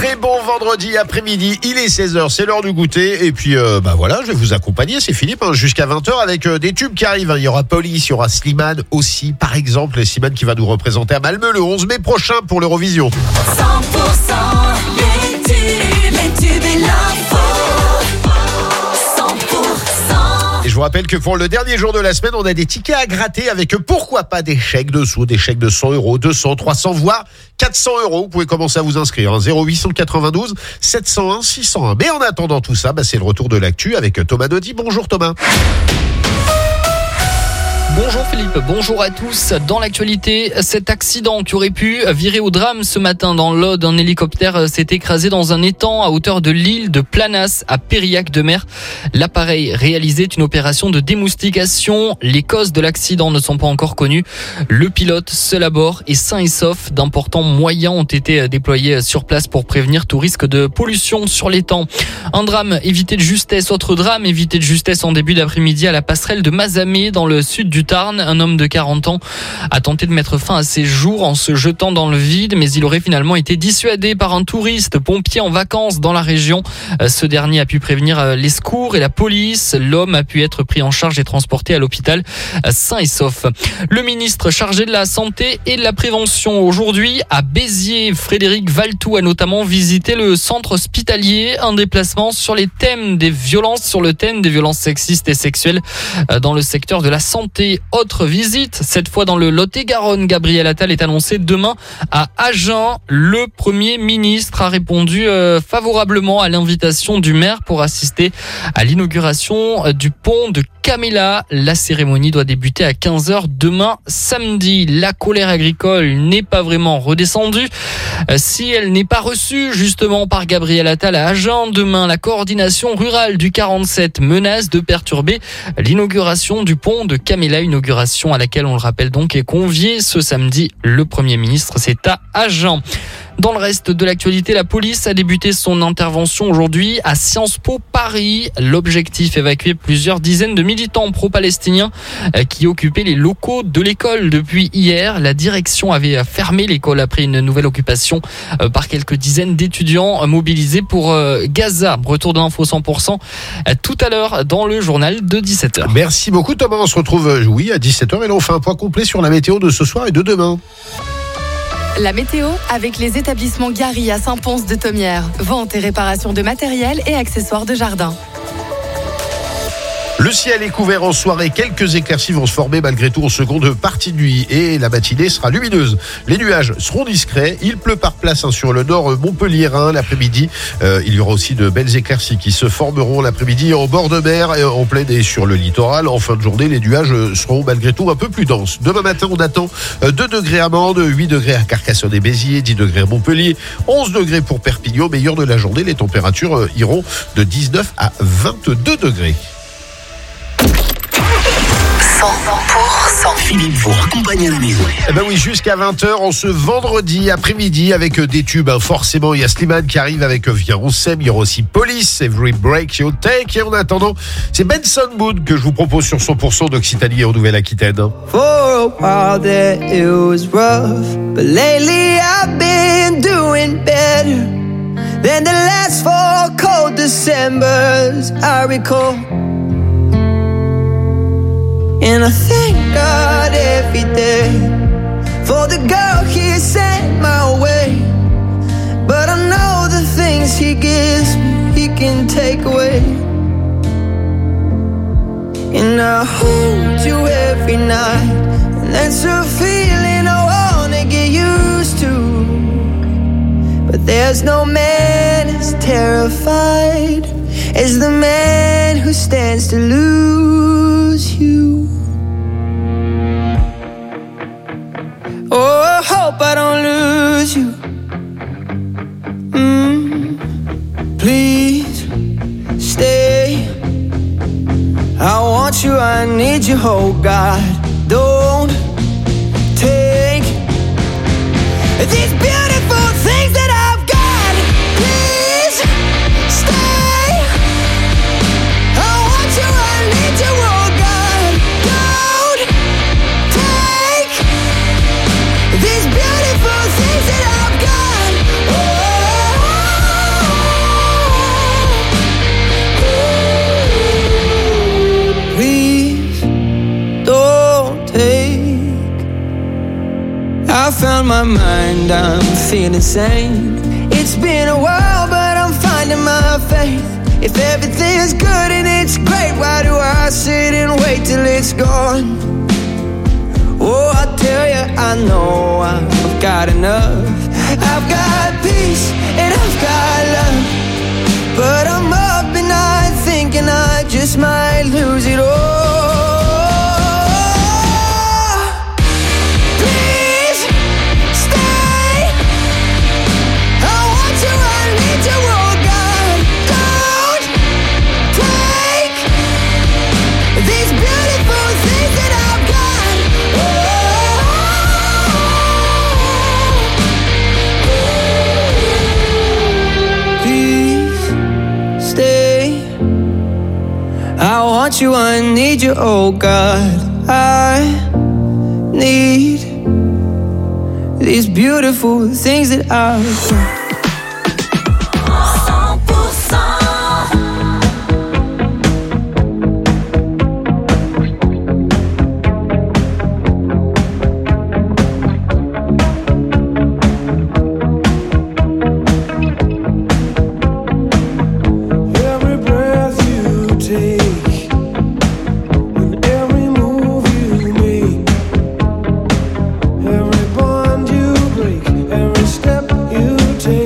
Très bon vendredi après-midi, il est 16h, c'est l'heure du goûter. Et puis voilà, je vais vous accompagner, c'est Philippe, jusqu'à 20h avec des tubes qui arrivent. Il y aura Police, il y aura Slimane aussi, par exemple. Slimane qui va nous représenter à Malmö le 11 mai prochain pour l'Eurovision. 100% les tubes et l'info. 100%. Et je vous rappelle que pour le dernier jour de la semaine, on a des tickets à gratter avec pourquoi pas des chèques de sous, des chèques de 100 euros, 200, 300, voire 400 euros. Vous pouvez commencer à vous inscrire. 0892 701 601. Mais en attendant tout ça, c'est le retour de l'actu avec Thomas Naudy. Bonjour Thomas. Bonjour Philippe, bonjour à tous. Dans l'actualité, cet accident qui aurait pu virer au drame ce matin dans l'Aude, un hélicoptère s'est écrasé dans un étang à hauteur de l'île de Planas à Périac-de-Mer. L'appareil réalisait une opération de démoustication. Les causes de l'accident ne sont pas encore connues. Le pilote, seul à bord, est sain et sauf. D'importants moyens ont été déployés sur place pour prévenir tout risque de pollution sur l'étang. Un drame évité de justesse. Autre drame évité de justesse en début d'après-midi à la passerelle de Mazamet dans le sud du Tarn. Un homme de 40 ans a tenté de mettre fin à ses jours en se jetant dans le vide, mais il aurait finalement été dissuadé par un touriste pompier en vacances dans la région. Ce dernier a pu prévenir les secours et la police. L'homme a pu être pris en charge et transporté à l'hôpital sain et sauf. Le ministre chargé de la Santé et de la Prévention aujourd'hui à Béziers, Frédéric Valtou, a notamment visité le centre hospitalier. Un déplacement sur le thème des violences sexistes et sexuelles dans le secteur de la santé. Autre visite, cette fois dans le Lot-et-Garonne. Gabriel Attal est annoncé demain à Agen. Le Premier ministre a répondu favorablement à l'invitation du maire pour assister à l'inauguration du pont de Caméla. La cérémonie doit débuter à 15h demain samedi. La colère agricole n'est pas vraiment redescendue. Si elle n'est pas reçue justement par Gabriel Attal à Agen, demain la coordination rurale du 47 menace de perturber l'inauguration du pont de Caméla. Inauguration à laquelle, on le rappelle donc, est convié ce samedi le Premier ministre. C'est à Agen. Dans le reste de l'actualité, la police a débuté son intervention aujourd'hui à Sciences Po Paris. L'objectif, évacuer plusieurs dizaines de militants pro-palestiniens qui occupaient les locaux de l'école depuis hier. La direction avait fermé l'école après une nouvelle occupation par quelques dizaines d'étudiants mobilisés pour Gaza. Retour de l'info 100% tout à l'heure dans le journal de 17h. Merci beaucoup Thomas, on se retrouve à 17h et là on fait un point complet sur la météo de ce soir et de demain. La météo avec les établissements Gary à Saint-Pons-de-Thomières. Vente et réparation de matériel et accessoires de jardin. Le ciel est couvert en soirée. Quelques éclaircies vont se former malgré tout en seconde partie de nuit. Et la matinée sera lumineuse. Les nuages seront discrets. Il pleut par place sur le nord montpelliérain l'après-midi. Il y aura aussi de belles éclaircies qui se formeront l'après-midi en bord de mer, en plaine et sur le littoral. En fin de journée, les nuages seront malgré tout un peu plus denses. Demain matin, on attend 2 degrés à Mende, 8 degrés à Carcassonne et Béziers, 10 degrés à Montpellier, 11 degrés pour Perpignan. Meilleur de la journée, les températures iront de 19 à 22 degrés. 100% Philippe vous raccompagne à la maison. Oui, jusqu'à 20h en ce vendredi après-midi avec des tubes. Forcément, il y a Slimane qui arrive avec Viens on s'aime. Il y aura aussi Police, Every Break You Take. Et en attendant, c'est Benson Boone que je vous propose sur 100% d'Occitanie en Nouvelle-Aquitaine. For a while there it was rough, but lately I've been doing better than the last 4 cold Decembers I recall. And I thank God every day for the girl He sent my way. But I know the things He gives me, He can take away. And I hold you every night, and that's a feeling I wanna get used to. But there's no man as terrified as the man who stands to lose you. Oh, I hope I don't lose you. Please stay. I want you, I need you, oh God. Don't take these beautiful things that I've got. Please stay. I want you, I need you, oh God. Don't take these beautiful I found my mind, I'm feeling sane. It's been a while, but I'm finding my faith. If everything's good and it's great, why do I sit and wait till it's gone? Oh, I tell you, I know I've got enough. I've got peace and I've got love, but I'm up at night thinking I just might lose it all. Please stay. I want you, I need you, oh God. Don't take these beautiful things that I've got. Please stay. I want you, I need you, oh God. I need these beautiful things that I've got. 'Cause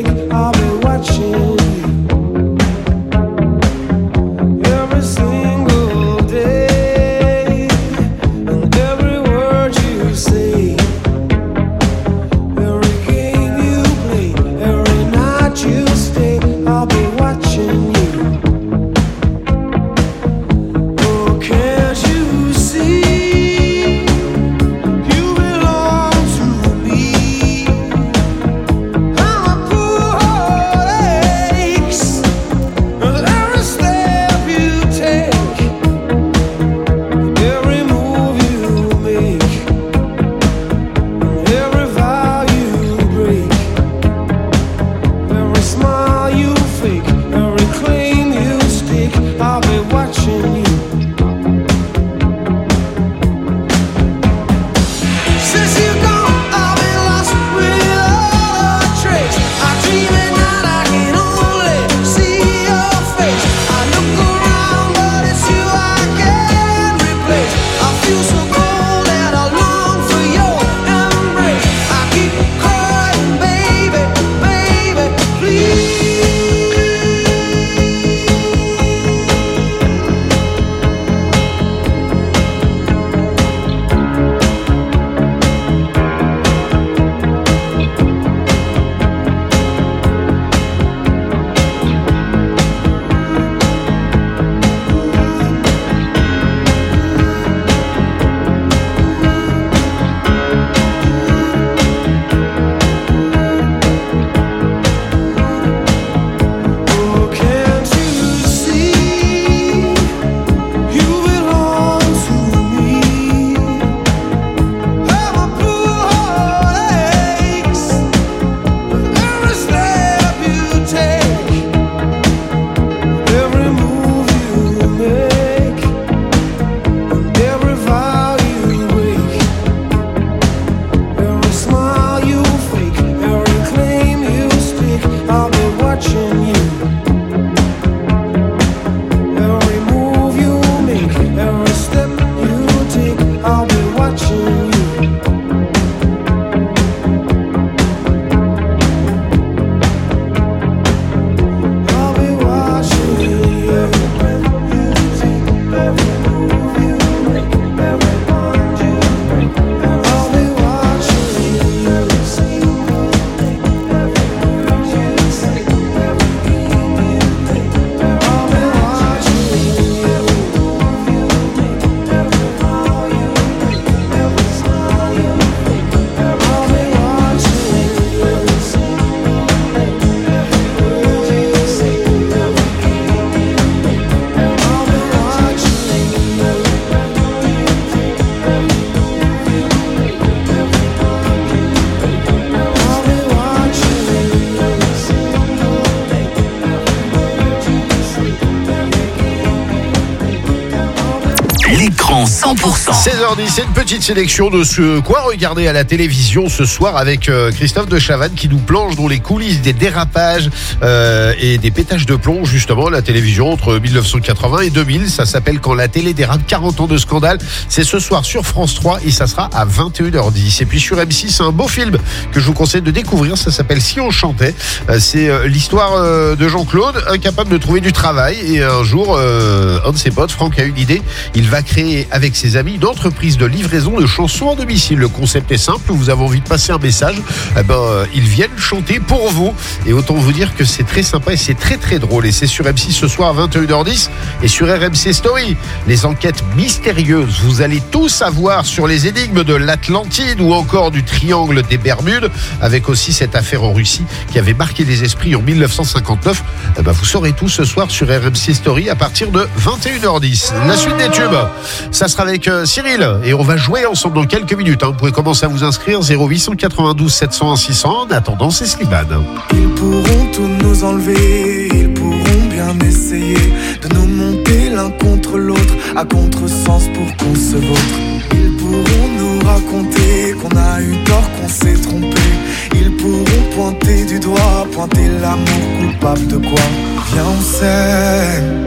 16h10, c'est une petite sélection de ce quoi regarder à la télévision ce soir avec Christophe de Chavannes qui nous plonge dans les coulisses des dérapages et des pétages de plomb justement à la télévision entre 1980 et 2000. Ça s'appelle Quand la télé dérape, 40 ans de scandale. C'est ce soir sur France 3 et ça sera à 21h10. Et puis sur M6, c'est un beau film que je vous conseille de découvrir. Ça s'appelle Si on chantait. C'est l'histoire de Jean-Claude, incapable de trouver du travail. Et un jour, un de ses potes, Franck, a une idée. Il va créer avec ses amis une entreprise de livraison de chansons en domicile. Le concept est simple, vous avez envie de passer un message, ils viennent chanter pour vous. Et autant vous dire que c'est très sympa et c'est très très drôle. Et c'est sur M6 ce soir à 21h10 et sur RMC Story. Les enquêtes mystérieuses, vous allez tout savoir sur les énigmes de l'Atlantide ou encore du triangle des Bermudes, avec aussi cette affaire en Russie qui avait marqué les esprits en 1959. Vous saurez tout ce soir sur RMC Story à partir de 21h10. La suite des tubes, ça sera avec Cyril et on va jouer ensemble dans quelques minutes. Vous pouvez commencer à vous inscrire 0892 701 600. En attendant, c'est Slimane. Ils pourront tout nous enlever, ils pourront bien essayer de nous monter l'un contre l'autre à contresens pour qu'on se vautre. Ils pourront nous raconter qu'on a eu tort, qu'on s'est trompé. Ils pourront pointer du doigt, pointer l'amour coupable de quoi. Viens on s'aime,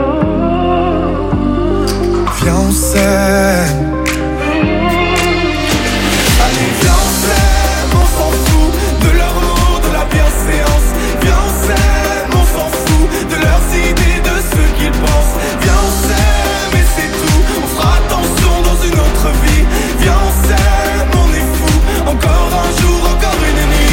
viens on s'aime. Allez viens on s'aime, on s'en fout de leur mot, de la bienséance. Viens on s'aime, on s'en fout de leurs idées, de ce qu'ils pensent. Viens on s'aime et c'est tout, on fera attention dans une autre vie. Viens on s'aime, on est fou, encore un jour, encore une nuit.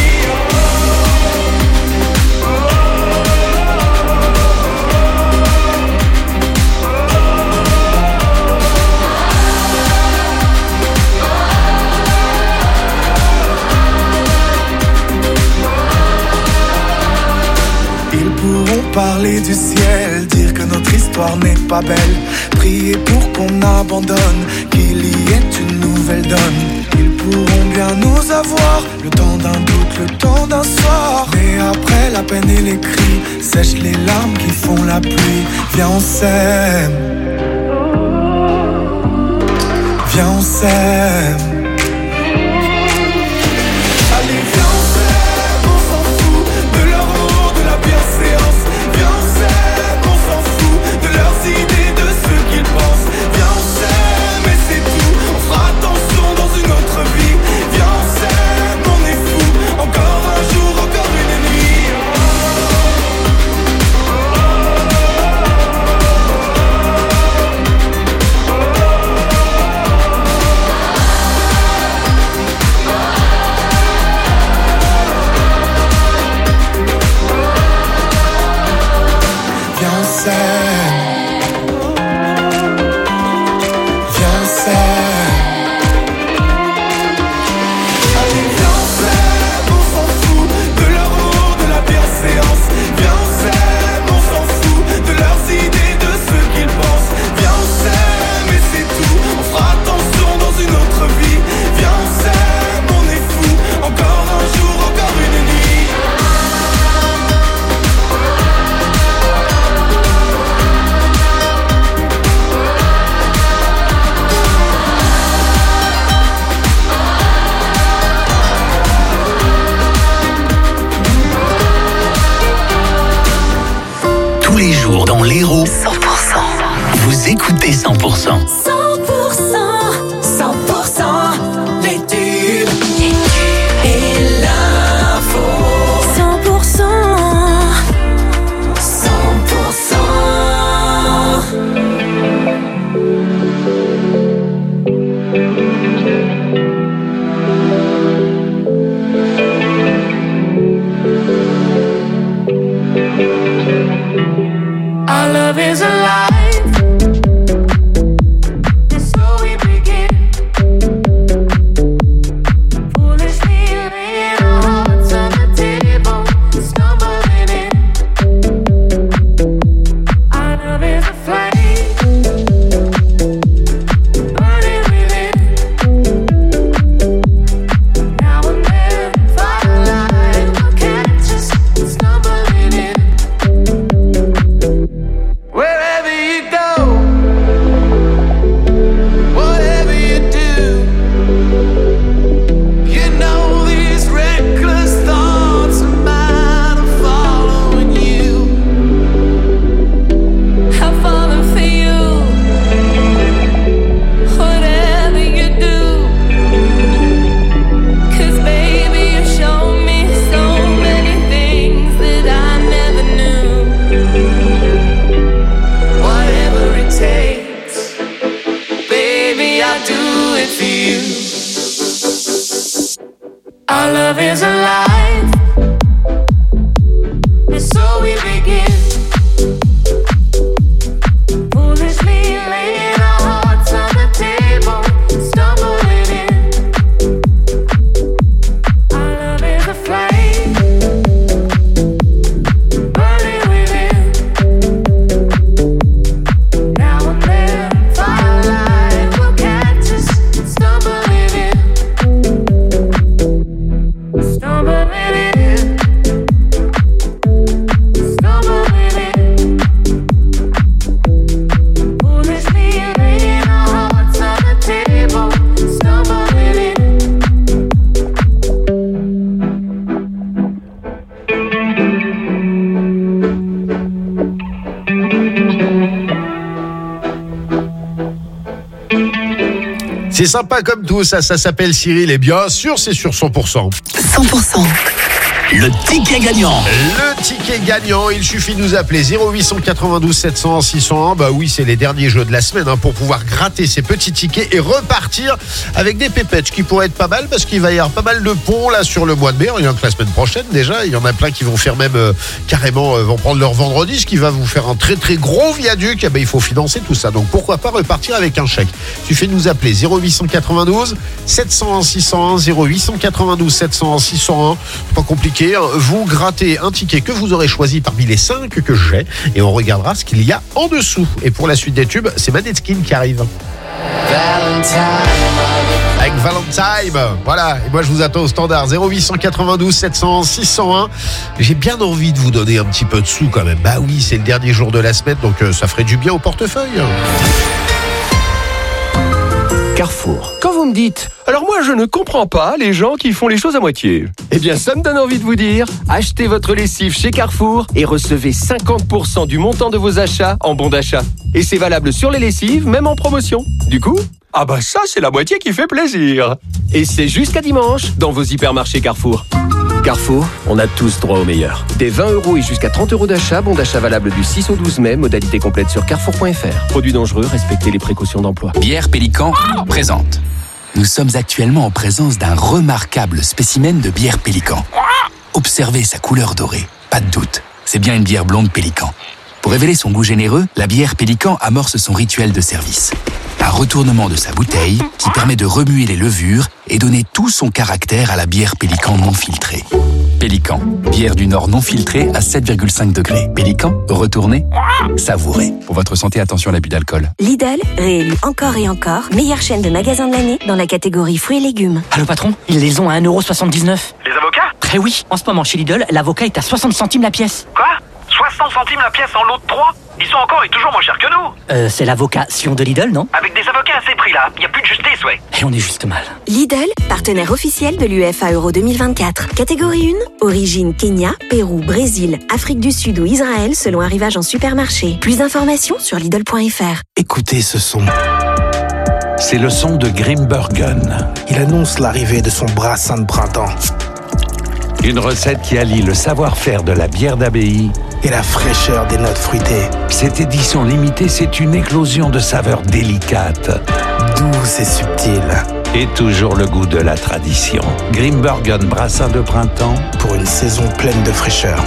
Ils pourront parler du ciel, dire que notre histoire n'est pas belle, prier pour qu'on abandonne, qu'il y ait une nouvelle donne. Ils pourront bien nous avoir, le temps d'un doute, le temps d'un soir. Mais après la peine et les cris, sèchent les larmes qui font la pluie. Viens on s'aime, viens on s'aime. Allez viens on s'aime, on s'en fout de leur mot, de la bienséance. Viens on s'aime, on s'en fout de leurs idées, de ce qu'ils pensent. Viens on s'aime et c'est tout, on fera attention dans une autre vie. Viens on s'aime, on est fou, encore un jour, encore une nuit. Viens on s'aime, viens on s'aime. Allez viens on s'aime, on s'en fout de leur mot, de la bienséance. Viens on s'aime, on s'en fout de leurs idées, de ce qu'ils pensent. Viens on s'aime et c'est tout, on fera attention dans une autre vie. Viens on s'aime, on est fou, encore un jour, encore une nuit. Tous les jours dans l'Hérault, 100%. vous écoutez 100%. 100%. 100%. Les tubes. Et l'info. 100%. 100%. Our love is alive. Our love is alive, and so we begin. Foolishly laying our hearts on the table, stumbling in. Our love is a flame, burning within. Now and then, firelight will catch us, stumbling in. Stumbling in, stumbling in. Foolishly laying our hearts on the table, stumbling in. C'est sympa comme tout, ça s'appelle Cyril et bien sûr c'est sur 100%. 100%. Le ticket gagnant. Le ticket gagnant, il suffit de nous appeler 0892 700 601. Bah oui, c'est les derniers jeux de la semaine pour pouvoir gratter ces petits tickets et repartir avec des pépettes qui pourraient être pas mal parce qu'il va y avoir pas mal de ponts là sur le mois de mai. Il y en a que la semaine prochaine déjà. Il y en a plein qui vont faire même carrément vont prendre leur vendredi, ce qui va vous faire un très très gros viaduc. Il faut financer tout ça. Donc pourquoi pas repartir avec un chèque. Il suffit de nous appeler 0892 701 601 0892 701 601. C'est pas compliqué. Vous grattez un ticket que vous aurez choisi parmi les 5 que j'ai et on regardera ce qu'il y a en dessous. Et pour la suite des tubes, c'est Maneskin qui arrive. Avec Valentine, voilà. Et moi je vous attends au standard 0892 700 601. J'ai bien envie de vous donner un petit peu de sous quand même. Bah oui, c'est le dernier jour de la semaine, donc ça ferait du bien au portefeuille. Carrefour. Quand vous me dites « Alors moi, je ne comprends pas les gens qui font les choses à moitié », eh bien, ça me donne envie de vous dire « Achetez votre lessive chez Carrefour et recevez 50% du montant de vos achats en bon d'achat. » Et c'est valable sur les lessives, même en promotion. Du coup, ah bah ça, c'est la moitié qui fait plaisir. Et c'est jusqu'à dimanche dans vos hypermarchés Carrefour. Carrefour, on a tous droit au meilleur. Des 20 € et jusqu'à 30 € d'achat, bon d'achat valable du 6 au 12 mai, modalité complète sur carrefour.fr. Produits dangereux, respectez les précautions d'emploi. Bière Pélican présente. Nous sommes actuellement en présence d'un remarquable spécimen de bière Pélican. Observez sa couleur dorée. Pas de doute, c'est bien une bière blonde Pélican. Pour révéler son goût généreux, la bière Pélican amorce son rituel de service. Un retournement de sa bouteille qui permet de remuer les levures et donner tout son caractère à la bière Pélican non filtrée. Pélican, bière du Nord non filtrée à 7,5 degrés. Pélican, retournez, savourez. Pour votre santé, attention à l'abus d'alcool. Lidl, réélu encore et encore, meilleure chaîne de magasins de l'année dans la catégorie fruits et légumes. Allô patron, ils les ont à 1,79 €. Les avocats ? Très oui, en ce moment chez Lidl, l'avocat est à 60 centimes la pièce. Quoi ? 60 centimes la pièce en lot de 3 ? Ils sont encore et toujours moins chers que nous. C'est l'avocat Sion de Lidl, non ? Avec des avocats à ces prix-là, il n'y a plus de justice, ouais. Et on est juste mal. Lidl, partenaire officiel de l'UEFA Euro 2024. Catégorie 1, origine Kenya, Pérou, Brésil, Afrique du Sud ou Israël selon arrivage en supermarché. Plus d'informations sur Lidl.fr. Écoutez ce son. C'est le son de Grimbergen. Il annonce l'arrivée de son brassin de printemps. Une recette qui allie le savoir-faire de la bière d'abbaye et la fraîcheur des notes fruitées. Cette édition limitée, c'est une éclosion de saveurs délicates, douces et subtiles. Et toujours le goût de la tradition. Grimbergen brassin de printemps pour une saison pleine de fraîcheur.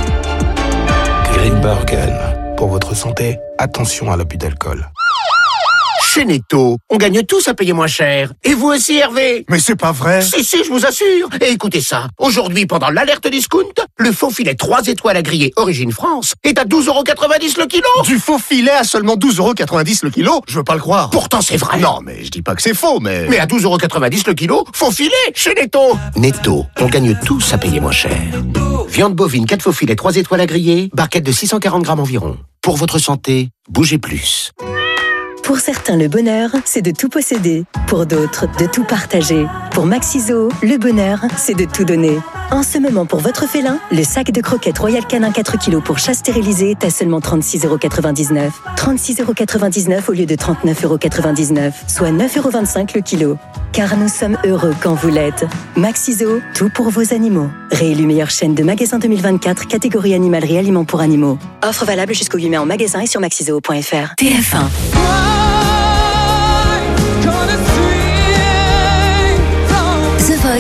Grimbergen. Pour votre santé, attention à l'abus d'alcool. Chez Netto, on gagne tous à payer moins cher. Et vous aussi, Hervé? Mais c'est pas vrai. Si, je vous assure. Et écoutez ça. Aujourd'hui, pendant l'alerte discount, le faux filet 3 étoiles à griller Origine France est à 12,90 € le kilo. Du faux filet à seulement 12,90 € le kilo? Je veux pas le croire. Pourtant, c'est vrai. Non, mais je dis pas que c'est faux, mais... Mais à 12,90 € le kilo, faux filet chez Netto. Netto, on gagne tous à payer moins cher. Viande bovine 4 faux filets 3 étoiles à griller, barquette de 640 grammes environ. Pour votre santé, bougez plus. Pour certains, le bonheur, c'est de tout posséder. Pour d'autres, de tout partager. Pour Maxiso, le bonheur, c'est de tout donner. En ce moment, pour votre félin, le sac de croquettes Royal Canin 4 kg pour chat stérilisé est à seulement 36,99 €. 36,99 € au lieu de 39,99 €, soit 9,25 € le kilo. Car nous sommes heureux quand vous l'êtes. Maxiso, tout pour vos animaux. Réélu meilleure chaîne de magasins 2024, catégorie animalerie aliments pour animaux. Offre valable jusqu'au 8 mai en magasin et sur maxiso.fr. TF1. The Voice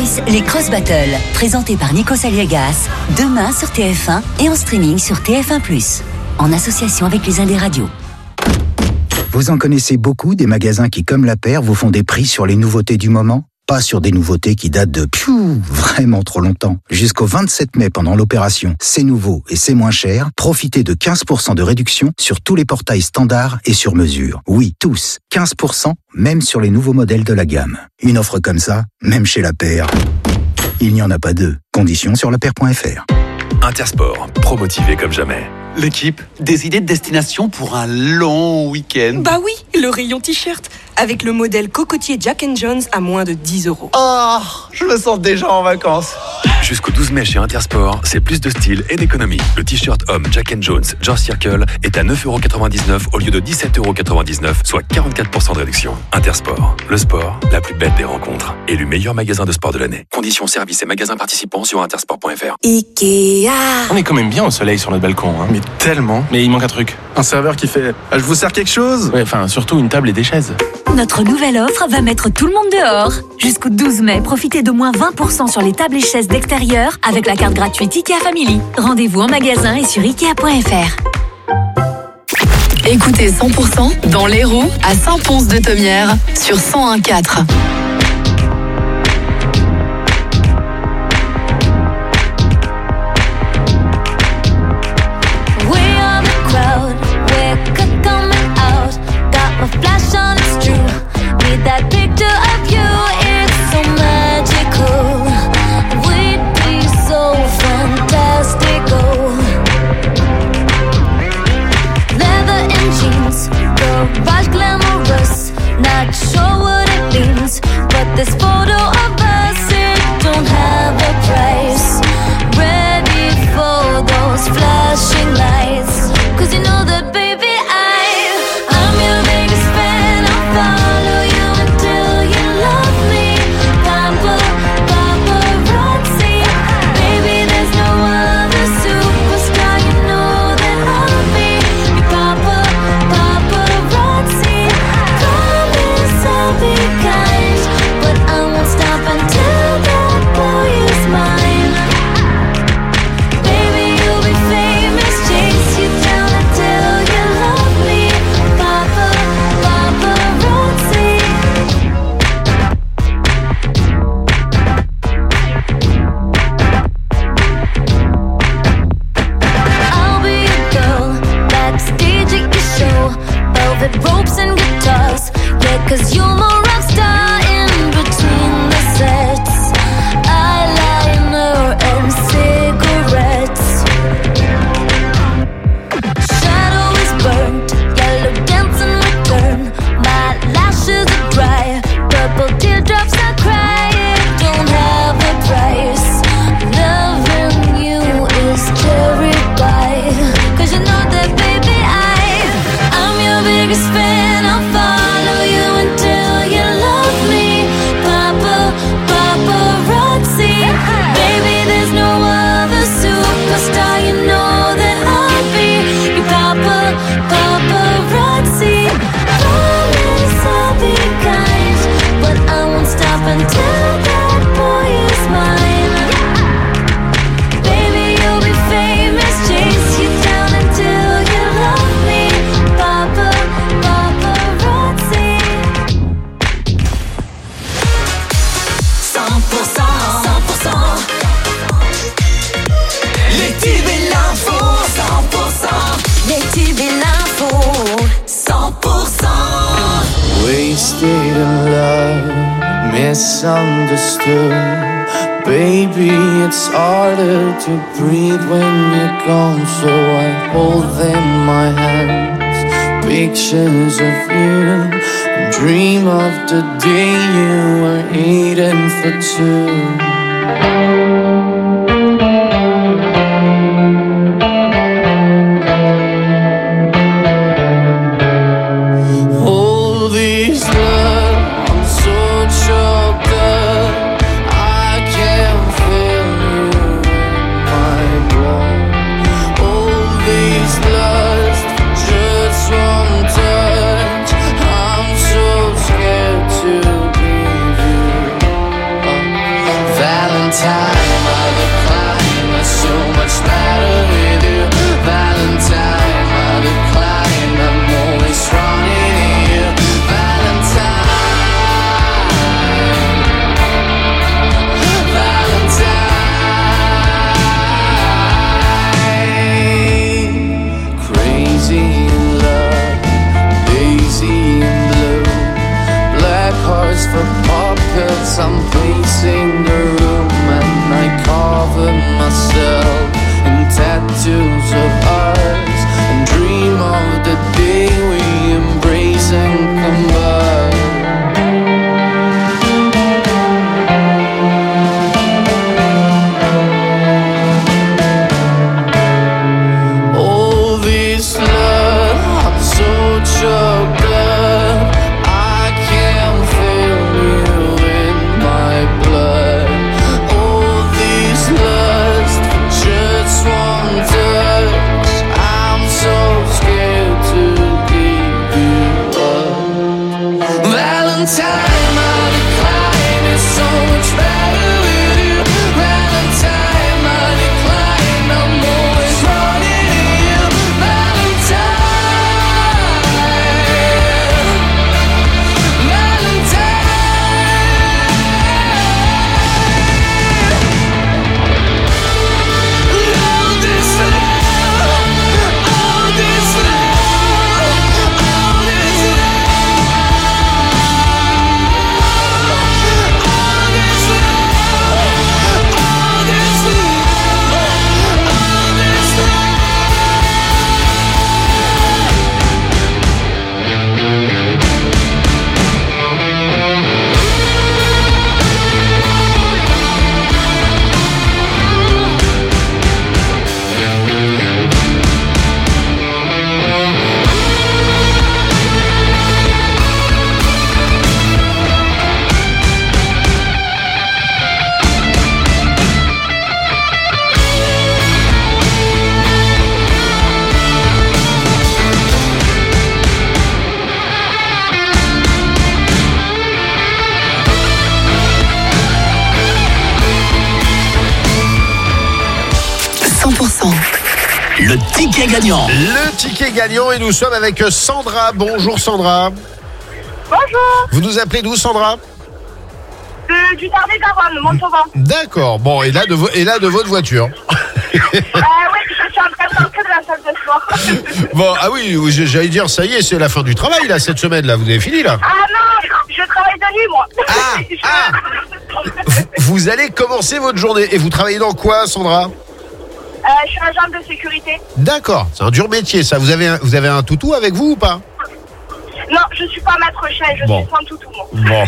Voice, les Cross Battles, présentés par Nico Saliegas, demain sur TF1 et en streaming sur TF1+, en association avec les Indés Radio. Vous en connaissez beaucoup des magasins qui, comme La Paire, vous font des prix sur les nouveautés du moment ? Pas sur des nouveautés qui datent de vraiment trop longtemps. Jusqu'au 27 mai, pendant l'opération C'est nouveau et c'est moins cher, profitez de 15% de réduction sur tous les portails standards et sur mesure. Oui, tous. 15%, même sur les nouveaux modèles de la gamme. Une offre comme ça, même chez La Paire, il n'y en a pas deux. Conditions sur lapaire.fr. Intersport, promotivé comme jamais. L'équipe, des idées de destination pour un long week-end. Bah oui, le rayon t-shirt, avec le modèle cocotier Jack & Jones à moins de 10 €. Oh, je me sens déjà en vacances. Jusqu'au 12 mai chez Intersport, c'est plus de style et d'économie. Le t-shirt homme Jack & Jones George Circle est à 9,99 € au lieu de 17,99 €, soit 44% de réduction. Intersport, le sport, la plus belle des rencontres. Élu meilleur magasin de sport de l'année. Conditions, services et magasins participants sur intersport.fr. Ikea. On est quand même bien au soleil sur notre balcon, hein. Mais tellement. Mais il manque un truc. Un serveur qui fait « Je vous sers quelque chose ?» Ouais, enfin, surtout une table et des chaises. Notre nouvelle offre va mettre tout le monde dehors. Jusqu'au 12 mai, profitez de moins 20% sur les tables et chaises d'extérieur avec la carte gratuite Ikea Family. Rendez-vous en magasin et sur Ikea.fr. Écoutez 100% dans l'Hérault à Saint-Pons-de-Thomières sur 101.4. That picture of you is so magical. We'd be so fantastical. Leather and jeans, garage glamorous. Not sure what it means, but this photo of us, it don't have a price. Ready for those flashing lights. 'Cause you know that baby I'm your biggest fan. I'll follow you. Ropes and guitars, yeah, 'cause you're my rock star in between the sets. Eyeliner and cigarettes. Shadow is burnt, yellow dance in return. My lashes are dry, purple teardrops I cry. It don't have a price. Loving you is cherry pie. 'Cause you know that baby I'm your biggest fan. I'll follow you until you love me. Papa, paparazzi. Baby, there's no other superstar. You know that I'll be your papa, paparazzi. Promise I'll be kind, but I won't stop until that boy is mine. Baby, you'll be famous. Chase you down until you love me. Papa, paparazzi. 100%. Les tubes et l'info, 100%. Les tubes et l'info, 100%. Wasted in love, misunderstood. Baby, it's harder to breathe when you're gone. So I hold them in my hands, pictures of you. Dream of the day you were eating for two. Valentine, the climb is so much better with you. Valentine, the climb, I'm always running in you. Valentine, crazy in love, daisy in blue, black hearts for pockets. I'm pacing the room and I cover myself in tattoos of ours and dream of the day we embrace and combine. All this love, I'm so choked up, I can't feel you in my blood. All this lust, just one touch, I'm so scared to give you up. Valentine, my decline is so much better with you. Valentine, my decline, I'm always running in you. Valentine, all this love, all this love, all this Le ticket gagnant. Le ticket gagnant et nous sommes avec Sandra. Bonjour Sandra. Bonjour. Vous nous appelez d'où Sandra? Du Tarn-et-Garonne, Montauban. D'accord. Bon, et là de votre voiture. Oui, je suis en train de sortir de la salle de sport. Bon, ah oui, j'allais dire, ça y est, c'est la fin du travail là, cette semaine là, vous avez fini là. Ah non, je travaille de nuit moi. Vous allez commencer votre journée et vous travaillez dans quoi Sandra? Je suis agent de sécurité. D'accord, c'est un dur métier ça. Vous avez un toutou avec vous ou pas? Non, je suis pas maître chien, je suis sans toutou moi. Bon.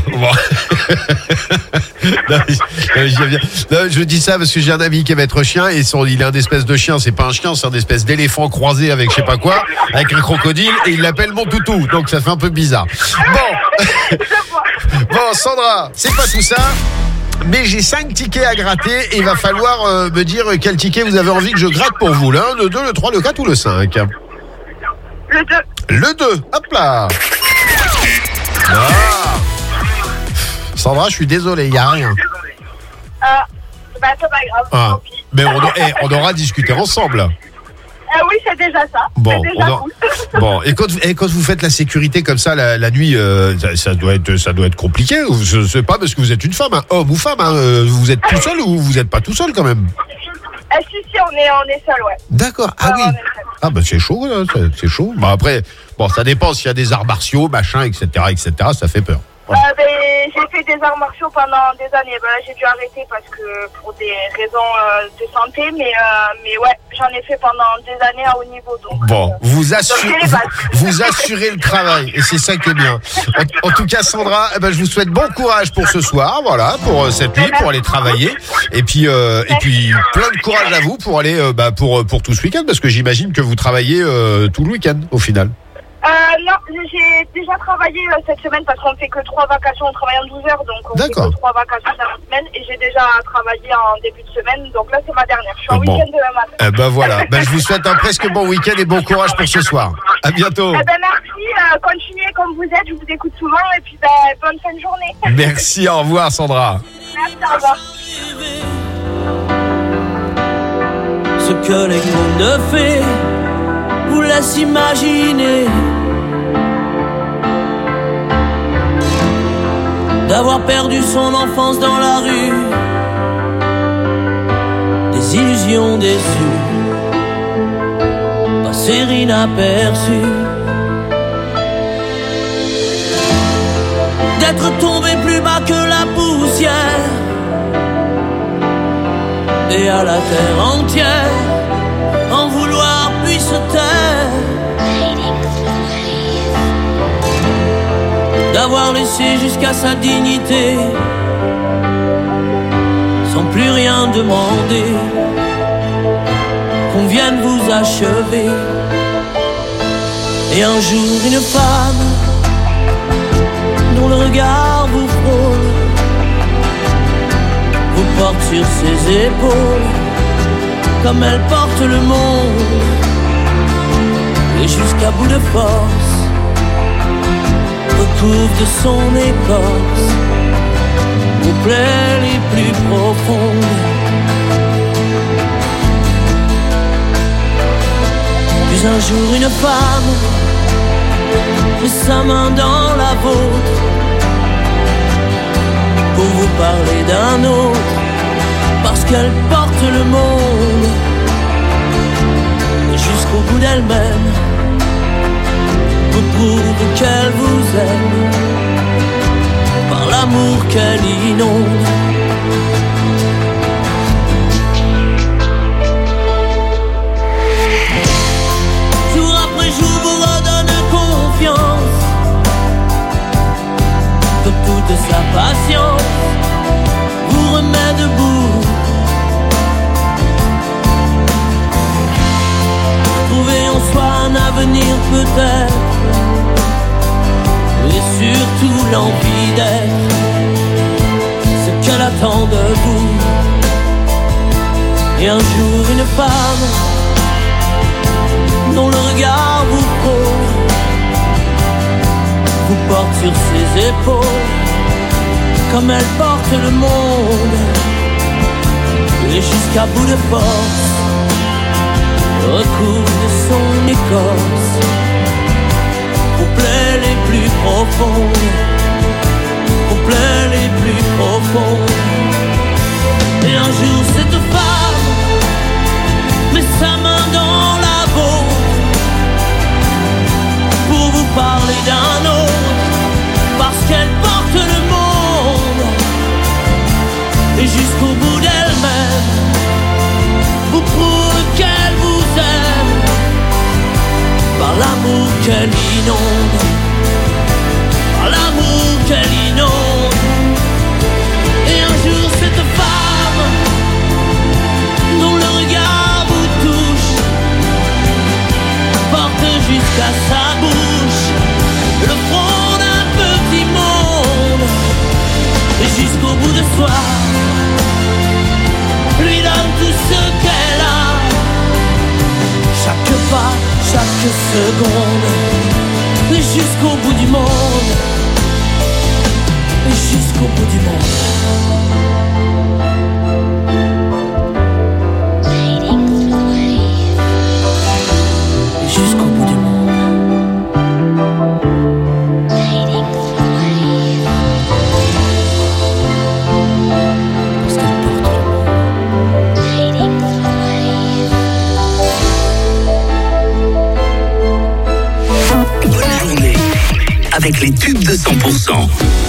Non, je dis ça parce que j'ai un ami qui est maître chien et il a une espèce de chien, c'est pas un chien, c'est une espèce d'éléphant croisé avec je sais pas quoi, avec un crocodile et il l'appelle mon toutou, donc ça fait un peu bizarre. Bon, Sandra, c'est pas tout ça. Mais j'ai 5 tickets à gratter et il va falloir me dire quel ticket vous avez envie que je gratte pour vous. Le 1, le 2, le 3, le 4 ou le 5? Le 2. Le 2, hop là. Sandra, je suis désolé, il n'y a rien. C'est pas grave. Ah. Mais on aura discuté ensemble. Oui, c'est déjà ça. Bon, c'est déjà cool. Bon, et quand vous faites la sécurité comme ça la nuit, ça doit être compliqué. Je sais pas parce que vous êtes une femme, homme ou femme. Vous êtes tout seul ou vous n'êtes pas tout seul quand même? Si, on est seul, ouais. D'accord. Ah oui. Ah bah c'est chaud, là, c'est chaud. Bah après, ça dépend s'il y a des arts martiaux, machin, etc., ça fait peur. J'ai fait des arts martiaux pendant des années. Là, j'ai dû arrêter parce que pour des raisons de santé, mais ouais, j'en ai fait pendant des années à haut niveau. Donc, vous assurez le travail et c'est ça qui est bien. En tout cas, Sandra, je vous souhaite bon courage pour ce soir, voilà, pour cette nuit, pour aller travailler, et puis plein de courage à vous pour aller pour tout ce week-end, parce que j'imagine que vous travaillez tout le week-end au final. Non, j'ai déjà travaillé cette semaine parce qu'on fait que 3 vacations, on travaille en 12 heures, donc on fait que 3 vacations dans la semaine et j'ai déjà travaillé en début de semaine, donc là c'est ma dernière, je suis en week-end demain matin. Voilà, je vous souhaite un presque bon week-end et bon courage pour ce soir. À bientôt. Merci, continuez comme vous êtes, je vous écoute souvent et puis bonne fin de journée. Merci, au revoir Sandra. Merci, au revoir. que les contes de fées vous laissent imaginer. D'avoir perdu son enfance dans la rue, des illusions déçues, passer inaperçues. D'être tombé plus bas que la poussière et à la terre entière en vouloir puis se taire. D'avoir laissé jusqu'à sa dignité sans plus rien demander, qu'on vienne vous achever. Et un jour une femme dont le regard vous frôle vous porte sur ses épaules comme elle porte le monde, et jusqu'à bout de force recouvre de son écorce aux plaies les plus profondes. Puis un jour une femme met sa main dans la vôtre pour vous parler d'un autre, parce qu'elle porte le monde, et jusqu'au bout d'elle-même vous prouve qu'elle vous aime par l'amour qu'elle inonde. Jour après jour vous redonne confiance, que toute sa patience vous remet debout. Trouver en soi un avenir peut-être, et surtout l'envie d'être ce qu'elle attend de vous. Et un jour une femme dont le regard vous frôle vous porte sur ses épaules comme elle porte le monde, et jusqu'à bout de force recouvre de son écorce aux plaies les plus profondes, aux plaies les plus profondes. Et un jour cette femme met sa main dans la vôtre pour vous parler d'un autre, parce qu'elle porte le monde, et jusqu'au bout d'elle-même vous prouve qu'elle vous aime par l'amour qu'elle inonde, par l'amour qu'elle inonde. Et un jour cette femme dont le regard vous touche porte jusqu'à sa bouche le front d'un petit monde, et jusqu'au bout de soi lui donne tout ce qu'elle a, chaque pas, chaque seconde, et jusqu'au bout du monde, et jusqu'au bout du monde. Et jusqu'au bout du monde. Avec les tubes de 100%.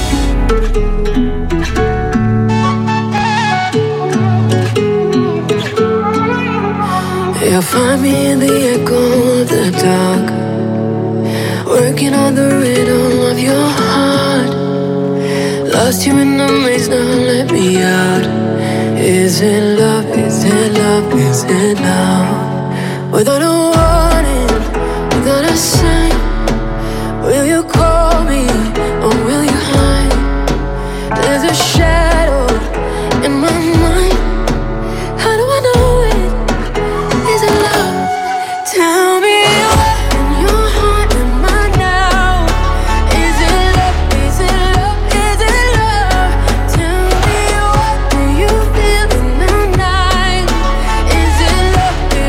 You'll find me in the echo of the dark, working on the rhythm of your heart. Lost you in the maze, now let me out. Is it love, is it love, is it love? Without a warning, without a sign, will you call me or will you hide? There's a shadow in my mind. How do I know it? Is it love? Tell me what in your heart am I now? Is it love? Is it love? Is it love? Tell me what do you feel in the night? Is it love? Is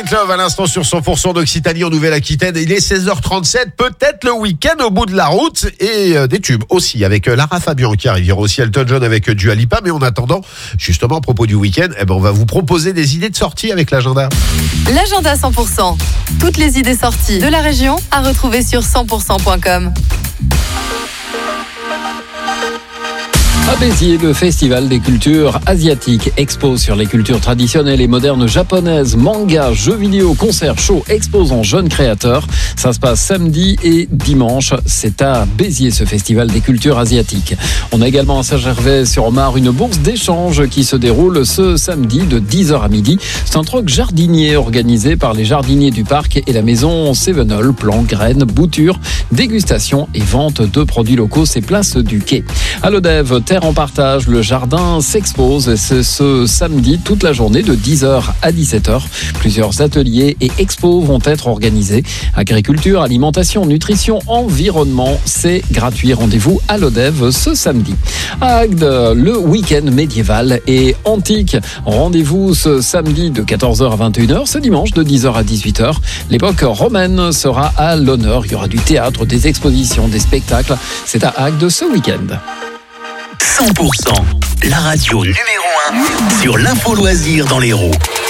Midnight Love à l'instant sur 100% d'Occitanie en Nouvelle-Aquitaine. Il est 16h37, peut-être le week-end au bout de la route et des tubes aussi avec Lara Fabian qui arrive. Il y aura aussi Elton John avec Dua Lipa. Mais en attendant, justement à propos du week-end, on va vous proposer des idées de sortie avec l'agenda. L'agenda 100%. Toutes les idées sorties de la région à retrouver sur 100%.com. À Béziers, le Festival des cultures asiatiques expose sur les cultures traditionnelles et modernes japonaises, manga, jeux vidéo, concerts, shows, exposant jeunes créateurs. Ça se passe samedi et dimanche. C'est à Béziers, ce Festival des cultures asiatiques. On a également à Saint-Gervais-sur-Marne une bourse d'échange qui se déroule ce samedi de 10h à midi. C'est un troc jardinier organisé par les jardiniers du parc et la maison Sévenol. Plants, graines, boutures, dégustation et vente de produits locaux. C'est place du Quai. À Lodève, en partage, le jardin s'expose. C'est ce samedi toute la journée de 10h à 17h. Plusieurs ateliers et expos vont être organisés. Agriculture, alimentation, nutrition, environnement, c'est gratuit. Rendez-vous à Lodève ce samedi. À Agde, le week-end médiéval et antique. Rendez-vous ce samedi de 14h à 21h, ce dimanche de 10h à 18h. L'époque romaine sera à l'honneur. Il y aura du théâtre, des expositions, des spectacles. C'est à Agde ce week-end. 100%, la radio numéro 1 sur l'info loisir dans l'Hérault.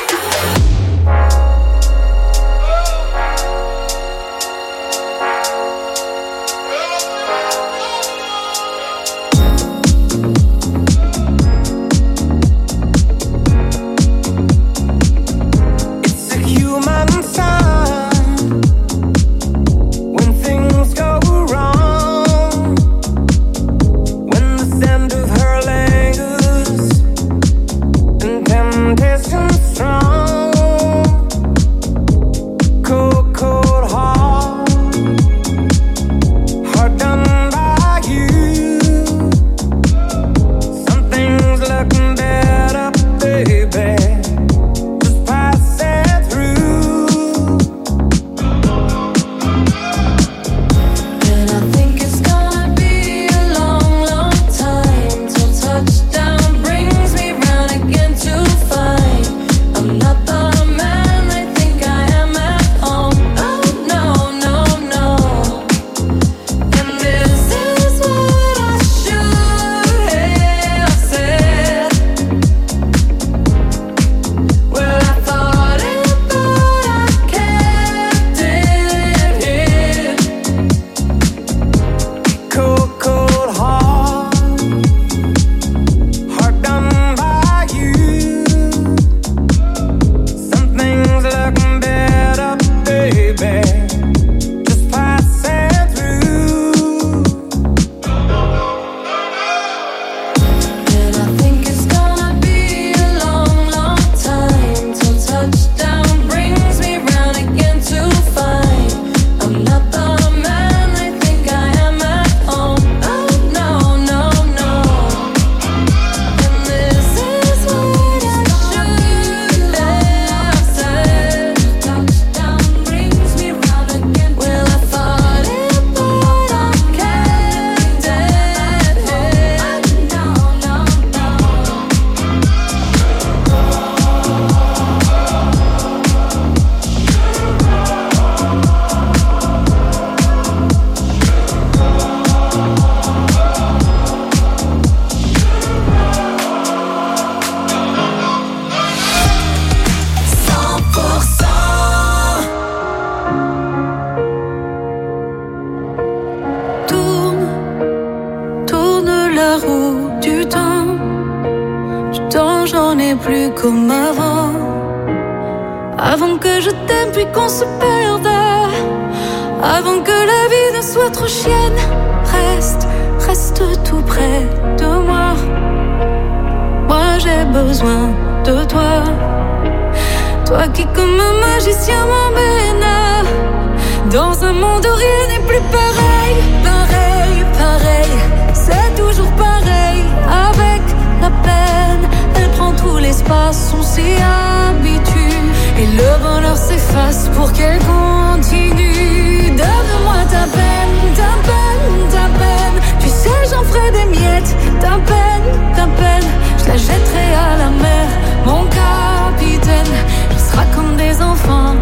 comme avant. Avant que je t'aime puis qu'on se perde. Avant que la vie ne soit trop chienne. Reste tout près de moi. Moi j'ai besoin de toi. Toi qui comme un magicien m'emmène dans un monde où rien n'est plus pareil. Pareil, c'est toujours pareil. Avec la peine, elle prend tout l'espace. On s'y habitue et le bonheur s'efface pour qu'elle continue. Donne-moi ta peine. Tu sais j'en ferai des miettes. Ta peine, je la jetterai à la mer. Mon capitaine, on sera comme des enfants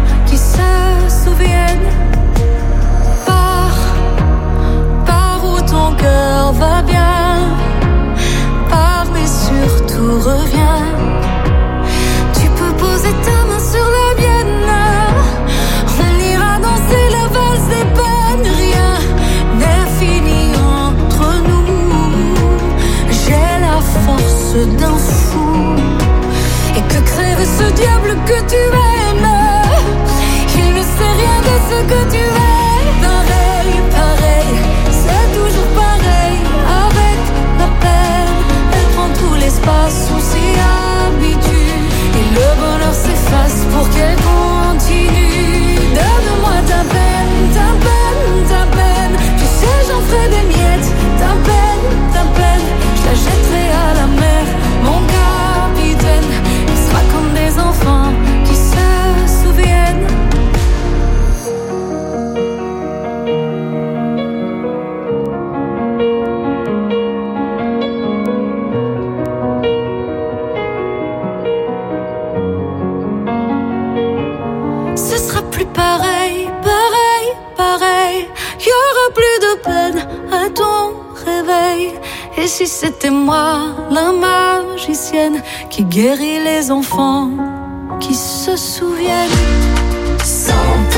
plus de peine à ton réveil. Et si c'était moi, la magicienne, qui guérit les enfants, qui se souviennent 100%.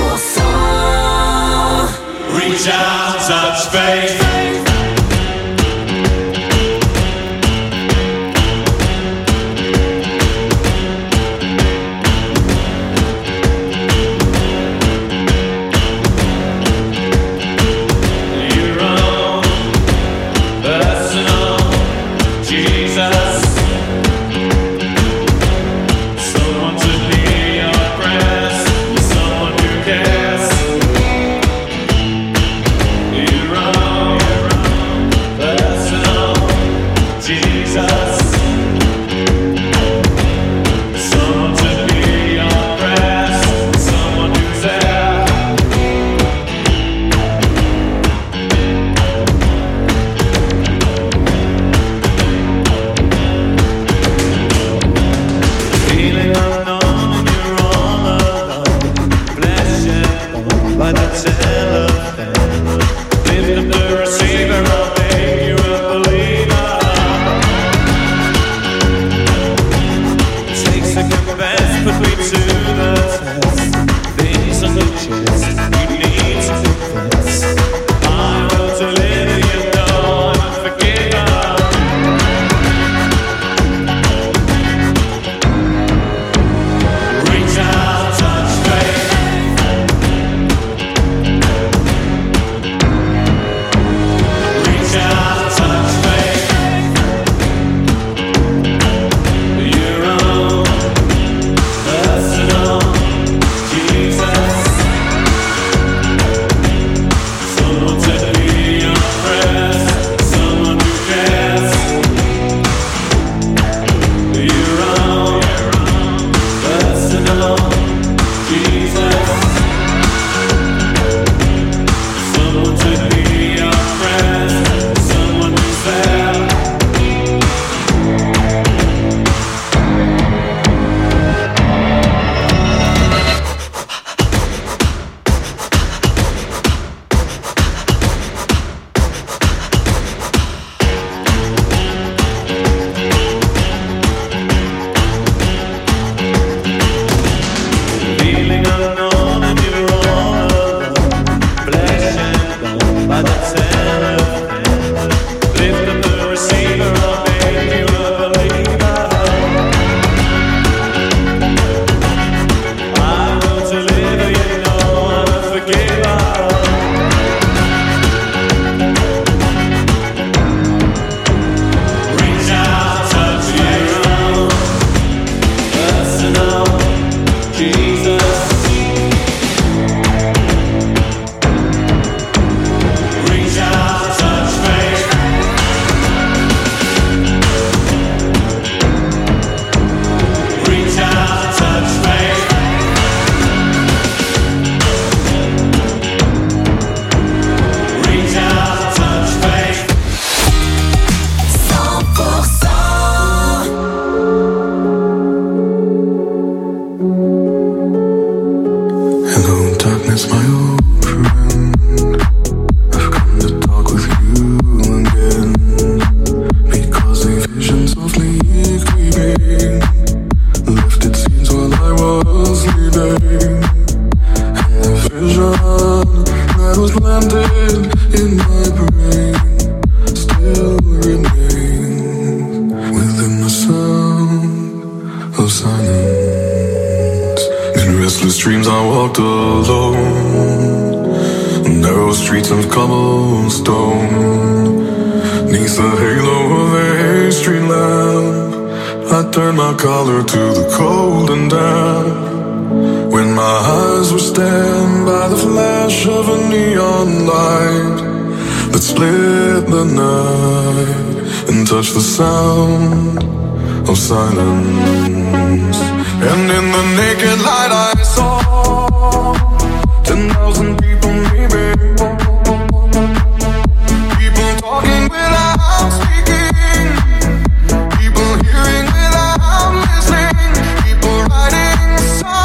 Reach out, touch faith.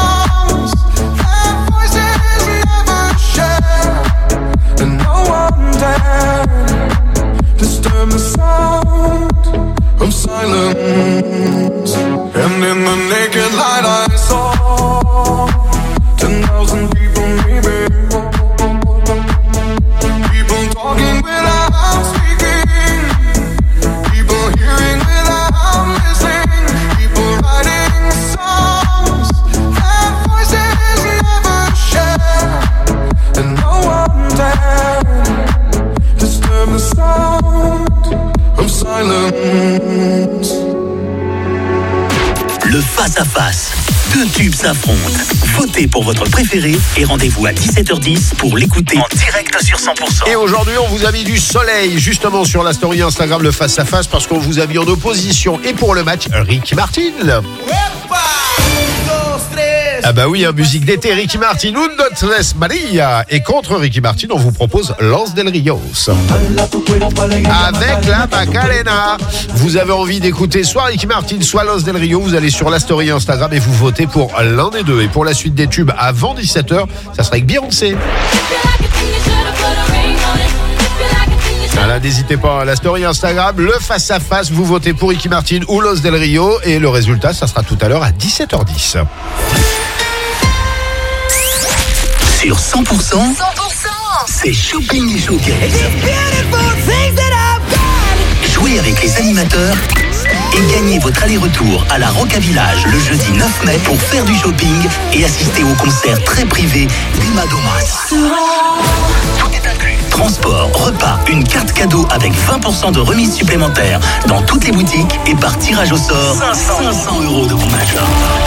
And no one Disturb the sound of silence. And in the naked light I saw 10,000 people maybe. People talking without speaking. People hearing without listening. People writing songs that voices never share. And no one dared disturb the sound of silence. Le face-à-face. Deux tubes s'affrontent. Votez pour votre préféré et rendez-vous à 17h10 pour l'écouter en direct sur 100%. Et aujourd'hui, on vous a mis du soleil justement sur la story Instagram, le face-à-face, parce qu'on vous a mis en opposition et pour le match, Ricky Martin. Ah bah oui, musique d'été, Ricky Martin, Un Dos Maria. Et contre Ricky Martin, on vous propose Los del Rios. Avec la Macarena. Vous avez envie d'écouter soit Ricky Martin, soit Los del Rio, vous allez sur la story Instagram et vous votez pour l'un des deux. Et pour la suite des tubes avant 17h, ça sera avec Beyoncé. Voilà, n'hésitez pas à la story Instagram, le face-à-face, vous votez pour Ricky Martin ou Los del Rio. Et le résultat, ça sera tout à l'heure à 17h10. Sur 100%, c'est Shopping et Showcase. Jouez avec les animateurs et gagnez votre aller-retour à la Roca Village le jeudi 9 mai pour faire du shopping et assister au concert très privé d'Emma Domas. Tout est inclus. Transport, repas, une carte cadeau avec 20% de remise supplémentaire dans toutes les boutiques et par tirage au sort 500 € de bon achat.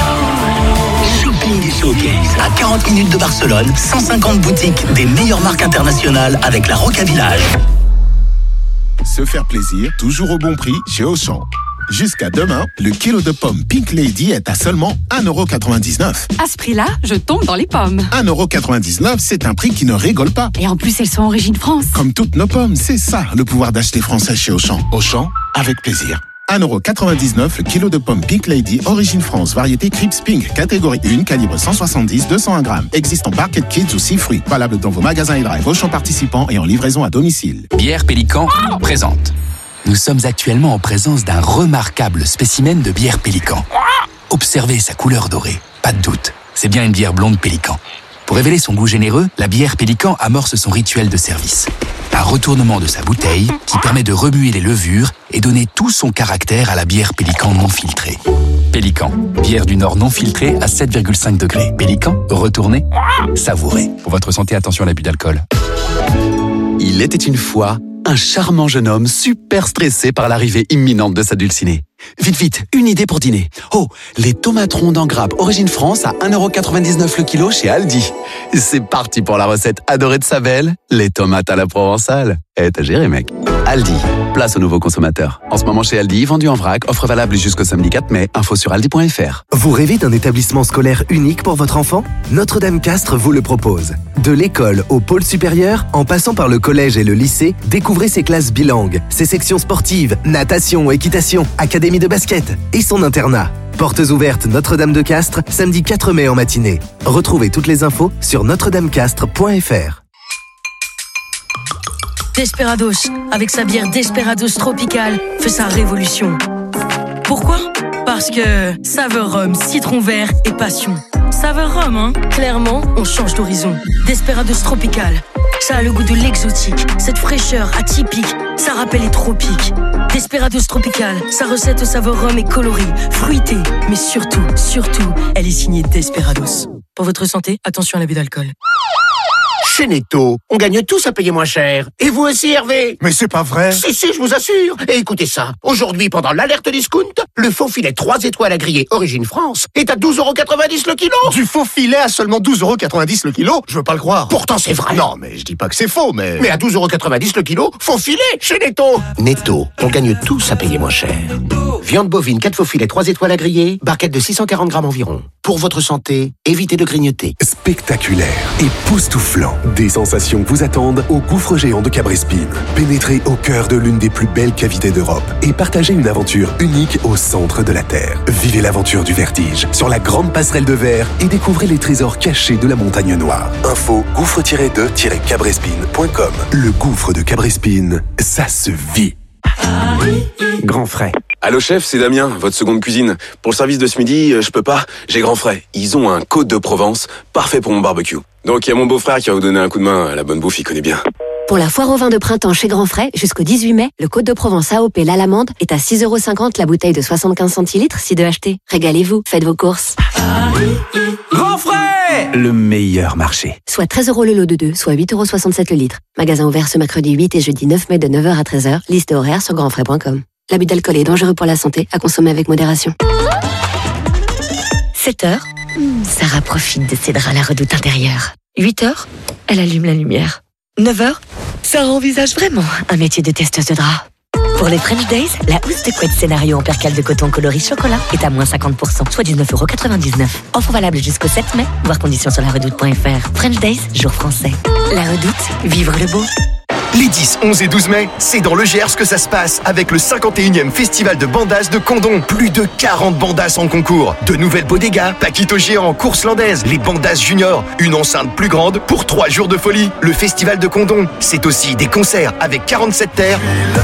Shopping et Showcase à 40 minutes de Barcelone, 150 boutiques des meilleures marques internationales avec la Roca Village. Se faire plaisir, toujours au bon prix chez Auchan. Jusqu'à demain, le kilo de pommes Pink Lady est à seulement 1,99 €. À ce prix-là, je tombe dans les pommes. 1,99 €, c'est un prix qui ne rigole pas. Et en plus, elles sont origine France. Comme toutes nos pommes, c'est ça le pouvoir d'acheter français chez Auchan. Auchan, avec plaisir. 1,99 € le kilo de pommes Pink Lady, origine France, variété Crips Pink, catégorie 1, calibre 170-201 grammes. Existe en Barquette Kids ou 6 fruits. Valable dans vos magasins et drive Auchan participants et en livraison à domicile. Bière Pélican présente. Nous sommes actuellement en présence d'un remarquable spécimen de bière Pélican. Observez sa couleur dorée. Pas de doute, c'est bien une bière blonde Pélican. Pour révéler son goût généreux, la bière Pélican amorce son rituel de service. Un retournement de sa bouteille qui permet de remuer les levures et donner tout son caractère à la bière Pélican non filtrée. Pélican, bière du Nord non filtrée à 7,5 degrés. Pélican, retournez, savourez. Pour votre santé, attention à l'abus d'alcool. Il était une fois un charmant jeune homme super stressé par l'arrivée imminente de sa dulcinée. Vite, vite, une idée pour dîner. Oh, les tomates rondes en grappe origine France à 1,99 € le kilo chez Aldi. C'est parti pour la recette adorée de sa belle, les tomates à la provençale. T'as géré, mec. Aldi, place aux nouveaux consommateurs. En ce moment chez Aldi, vendu en vrac, offre valable jusqu'au samedi 4 mai. Info sur aldi.fr. Vous rêvez d'un établissement scolaire unique pour votre enfant ? Notre-Dame-Castres vous le propose. De l'école au pôle supérieur, en passant par le collège et le lycée, découvrez ses classes bilingues, ses sections sportives, natation, équitation, académie de basket et son internat. Portes ouvertes Notre-Dame de Castres, samedi 4 mai en matinée. Retrouvez toutes les infos sur notredamecastres.fr. Desperados, avec sa bière Desperados Tropical, fait sa révolution. Pourquoi ? Parce que saveur rhum, citron vert et passion. Saveur rhum, hein ? Clairement, on change d'horizon. Desperados Tropical, ça a le goût de l'exotique, cette fraîcheur atypique, ça rappelle les tropiques. Desperados Tropical, sa recette au saveur rhum est colorée, fruitée, mais surtout, elle est signée Desperados. Pour votre santé, attention à l'abus d'alcool. Chez Netto, on gagne tous à payer moins cher. Et vous aussi, Hervé? Mais c'est pas vrai. Si, je vous assure. Et écoutez ça. Aujourd'hui, pendant l'alerte discount, le faux filet 3 étoiles à griller origine France est à 12,90 € le kilo. Du faux filet à seulement 12,90 € le kilo? Je veux pas le croire. Pourtant, c'est vrai. Non, mais je dis pas que c'est faux, mais... Mais à 12,90 € le kilo, faux filet chez Netto. Netto, on gagne tous à payer moins cher. Viande bovine, 4 faux filets, 3 étoiles à griller, barquette de 640 grammes environ. Pour votre santé, évitez de grignoter. Spectaculaire, époustouflant. Des sensations vous attendent au gouffre géant de Cabrespine. Pénétrez au cœur de l'une des plus belles cavités d'Europe et partagez une aventure unique au centre de la Terre. Vivez l'aventure du vertige sur la grande passerelle de verre et découvrez les trésors cachés de la montagne noire. Info gouffre-de-cabrespine.com. Le gouffre de Cabrespine, ça se vit. Grand frais. Allô chef, c'est Damien, votre seconde cuisine. Pour le service de ce midi, je peux pas, j'ai Grand frais. Ils ont un Côte de Provence, parfait pour mon barbecue. Donc il y a mon beau-frère qui va vous donner un coup de main, la bonne bouffe, il connaît bien. Pour la foire au vin de printemps chez Grand Frais, jusqu'au 18 mai, le Côte de Provence AOP l'Alamande est à 6,50€ la bouteille de 75 centilitres si de acheter. Régalez-vous, faites vos courses. Grand frais, le meilleur marché. Soit 13€ le lot de 2, soit 8,67€ le litre. Magasin ouvert ce mercredi 8 et jeudi 9 mai de 9h à 13h. Liste et horaire sur grandfrais.com. L'abus d'alcool est dangereux pour la santé, à consommer avec modération. 7h, Sarah profite de ses draps à la redoute intérieure. 8h, elle allume la lumière. 9h, Sarah envisage vraiment un métier de testeuse de draps. Pour les French Days, la housse de couette scénario en percale de coton coloris chocolat est à moins 50%, soit 19,99€. Offre valable jusqu'au 7 mai, voir conditions sur laredoute.fr. French Days, jour français. La Redoute, vivre le beau. Les 10, 11 et 12 mai, c'est dans le Gers que ça se passe avec le 51e festival de bandas de Condom. Plus de 40 bandas en concours. De nouvelles bodegas, Paquito géant, course landaise, les bandas juniors, une enceinte plus grande pour 3 jours de folie. Le festival de Condom, c'est aussi des concerts avec 47 terres.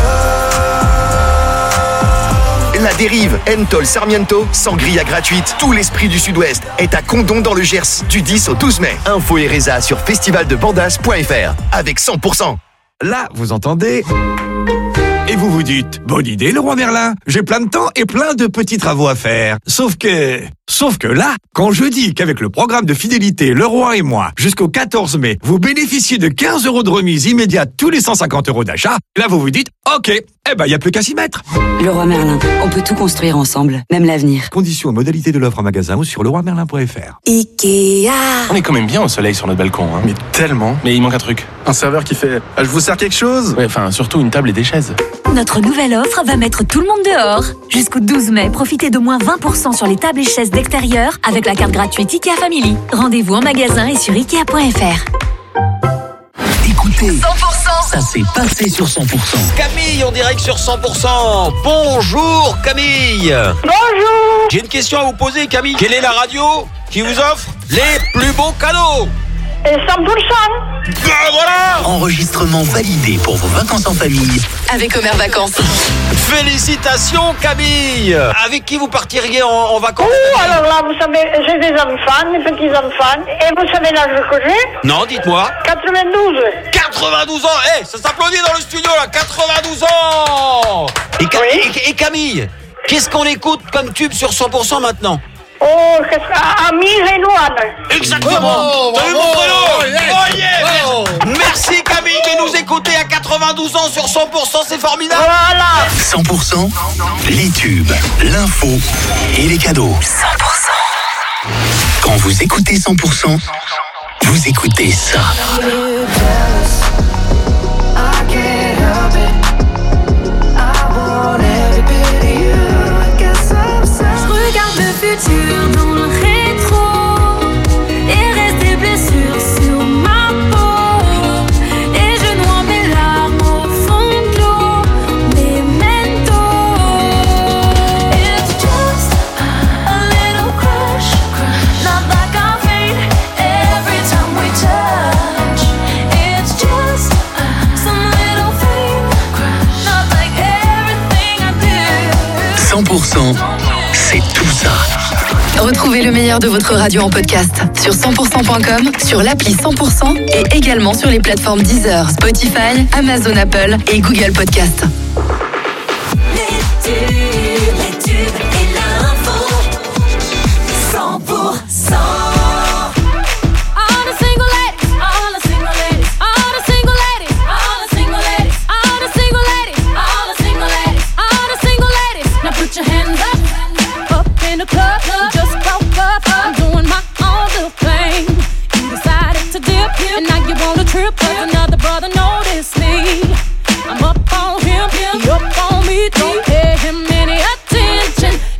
La Dérive, Entol, Sarmiento, sangria gratuite. Tout l'esprit du Sud-Ouest est à Condom dans le Gers du 10 au 12 mai. Info et résa sur festivaldebandas.fr avec 100%. Là, vous entendez et vous vous dites, bonne idée Leroy Merlin, j'ai plein de temps et plein de petits travaux à faire. Sauf que là, quand je dis qu'avec le programme de fidélité Leroy et moi, jusqu'au 14 mai, vous bénéficiez de 15€ de remise immédiate tous les 150€ d'achat, là vous vous dites, ok, eh ben y a plus qu'à s'y mettre. Leroy Merlin, on peut tout construire ensemble, même l'avenir. Conditions et modalités de l'offre en magasin ou sur leroymerlin.fr. Ikea. On est quand même bien au soleil sur notre balcon, hein. Mais tellement. Mais il manque un truc. Un serveur qui fait, je vous sers quelque chose? Ouais, enfin, surtout une table et des chaises. Notre nouvelle offre va mettre tout le monde dehors. Jusqu'au 12 mai, profitez de moins 20% sur les tables et chaises d'extérieur avec la carte gratuite IKEA Family. Rendez-vous en magasin et sur Ikea.fr. Écoutez, 100%, ça s'est passé sur 100%. Camille, en direct sur 100%. Bonjour Camille. Bonjour. J'ai une question à vous poser Camille. Quelle est la radio qui vous offre les plus beaux cadeaux? 100%. Ben voilà. Enregistrement validé pour vos vacances en famille. Avec Omer Vacances. Félicitations Camille. Avec qui vous partiriez en vacances? Alors là, vous savez, j'ai des enfants, des petits-enfants. Et vous savez l'âge que j'ai? Non, dites-moi. 92. 92 ans. Ça s'applaudit dans le studio là. 92 ans. Et Camille, qu'est-ce qu'on écoute comme tube sur 100% maintenant? Amir et Louane. Exactement. T'as vu mon prénom? Merci Camille de nous écouter à 92 ans sur 100%, c'est formidable. Voilà. 100%, les tubes, l'info et les cadeaux. 100%. Quand vous écoutez 100%, vous écoutez ça. Dans le rétro et reste des blessures sur ma peau et je noie mes larmes au fond de l'eau. Memento. It's just a little crush, not like I fade every time we touch. It's just some little thing, not like everything I do. 100%, c'est tout ça. Retrouvez le meilleur de votre radio en podcast sur 100%.com, sur l'appli 100% et également sur les plateformes Deezer, Spotify, Amazon Apple et Google Podcast. Les tubes et l'info 100%. And now you want a trip, cause another brother noticed me. I'm up on him, he up on me, don't pay him any attention.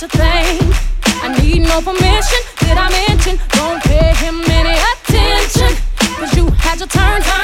such a thing. I need no permission. Did I mention? Don't pay him any attention. Cause you had your turn